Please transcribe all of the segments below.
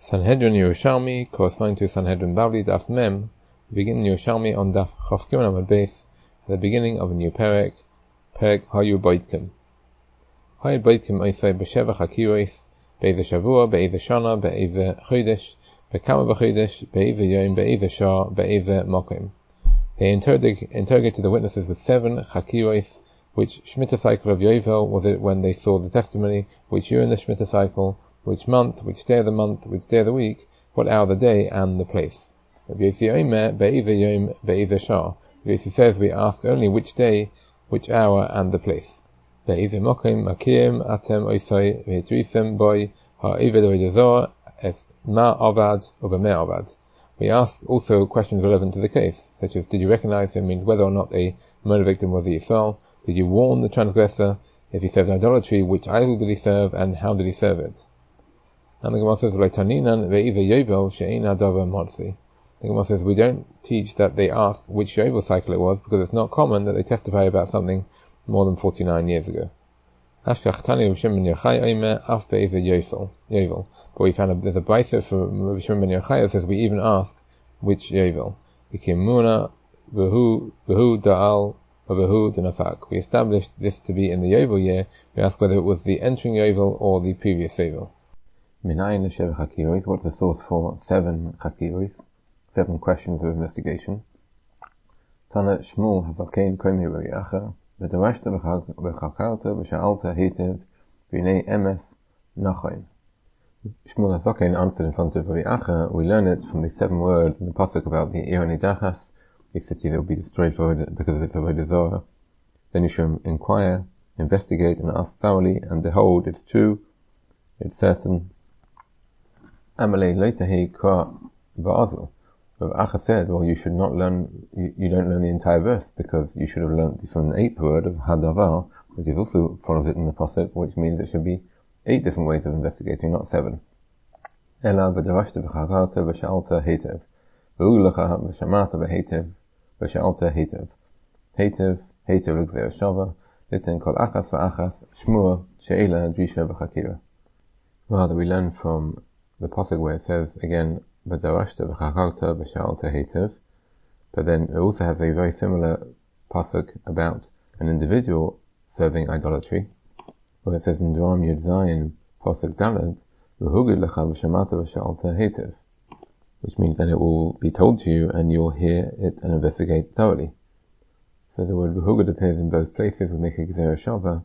Sanhedrin Yerushalmi, corresponding to Sanhedrin Bavli, Daf Mem, begin Yerushalmi on Daf Chof Gimel Amud Beis, at the beginning of a new Perek Hayu Boitkim. Hayu Boitkim Oisei B'Sheva Chakiros, Be'ev Shavua, Be'ev Shana, Be'ev Chodesh, Be'kama B'Chodesh, Be'ev Yom, Be'ev Shah, Be'ev Mokim. They interrogated the witnesses with 7 Chakiros, which Shemitah cycle of Yovel was it when they saw the testimony, which year in the Shemitah cycle, which month, which day of the month, which day of the week, what hour of the day, and the place. Rabbi Yossi Omer, Be'ev Yom, Be'ev Shah. Rabbi Yossi says we ask only which day, which hour, and the place. Be'ev Mokim, Makim, Atem, Oisai, Ve'etrisem, Boy, Ha'eved Oidazor, Es Ma Avad, Over Me Avad. We ask also questions relevant to the case, such as did you recognize him, means whether or not a murder victim was the Yisrael, did you warn the transgressor, if he served idolatry, which idol did he serve, and how did he serve it? And the Gemara says, the Gemara says, we don't teach that they ask which Yovel cycle it was, because it's not common that they testify about something more than 49 years ago. But we found there's a brisa for Rabbi Shimon ben Yochai that says we even ask which Yovel. We established this to be in the Yovel year. We ask whether it was the entering Yovel or the previous Yovel. What's the source for 7 Chakiros? 7 questions of investigation. Tana Shmuel Hazakein Komi Rabiacha, V'darashta v'chakarta v'sha'alta hitiv v'nei emes nachain. Shmuel Hazakein answered in front of Rabiacha. We learn it from the 7 words in the pasuk about the Ir Nidachas, the city that will be destroyed because of its avodah zarah. Then you shall inquire, investigate, and ask thoroughly, and behold, it's true, it's certain. Amalei later he qua ba'azu. Rav said, well, you should not learn, you don't learn the entire verse, because you should have learned from the 8th word of hadavar, which is also follows it in the pasuk, which means it should be 8 different ways of investigating, not 7. Ela v'darashta v'chakarta v'sha'alta hetev, v'u'lecha v'shamata v'hetev, v'sha'alta hetev. Hetev l'gzeh shava, liten kol achas v'achas, shmua, she'ela, drisha v'chakira. Rather, we learn from the pasuk where it says again, "V'darashta v'chakarta v'sha'alta hetev," but then it also has a very similar pasuk about an individual serving idolatry, where it says in Dvarim Yud Zayin pasuk Daled, "V'hugid lecha v'shamata v'sha'alta hetev," which means that it will be told to you and you'll hear it and investigate thoroughly. So the word "v'hugid" appears in both places with Mekhi Gzera Shava,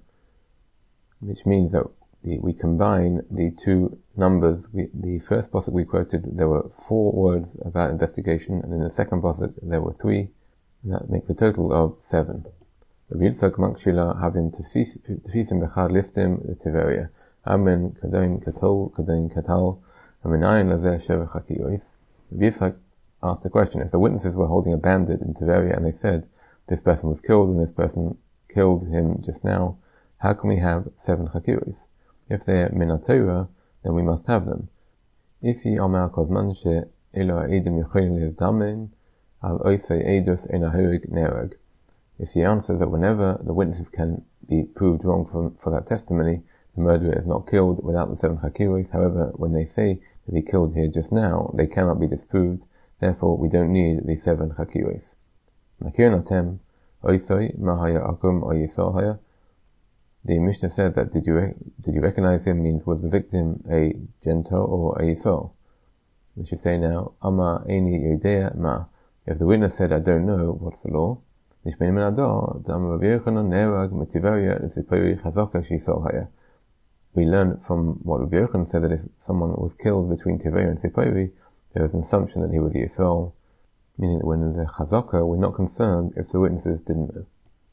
which means that we combine the 2 numbers. The first pasuk we quoted, there were 4 words about investigation, and in the second pasuk there were 3, and that makes a total of 7. Rabbi Yitzchak Makshila having tefisim bechad listim l'tiveria, amen kadoin katol kadoin katal, amenayin lazeh sheva chakiros. Rabbi Yitzchak asked the question, if the witnesses were holding a bandit in Tiberia and they said this person was killed and this person killed him just now, how can we have 7 chakiros? If they're min haTorah, then we must have them. Isi amar kozman she'elo ha'edim yochilin lezdamen al oisei edus ein hahorig nereg. Isi answers that whenever the witnesses can be proved wrong for that testimony, the murderer is not killed without the 7 chakiros. However, when they say that he killed here just now, they cannot be disproved. Therefore, we don't need the 7 chakiros. Makir natem oisei mahaya akum o yisor haya. The Mishnah said that did you recognize him means was the victim a Gentile or a Yisrael? We should say now, Ama Eini Yodea Ma. If the witness said, I don't know, what's the law? We learn from what Rabbi Yochanan said that if someone was killed between Tiberia and Tzipori, there was an assumption that he was a Yisrael, meaning that when there's a Chazaka, we're not concerned if the witnesses didn't know.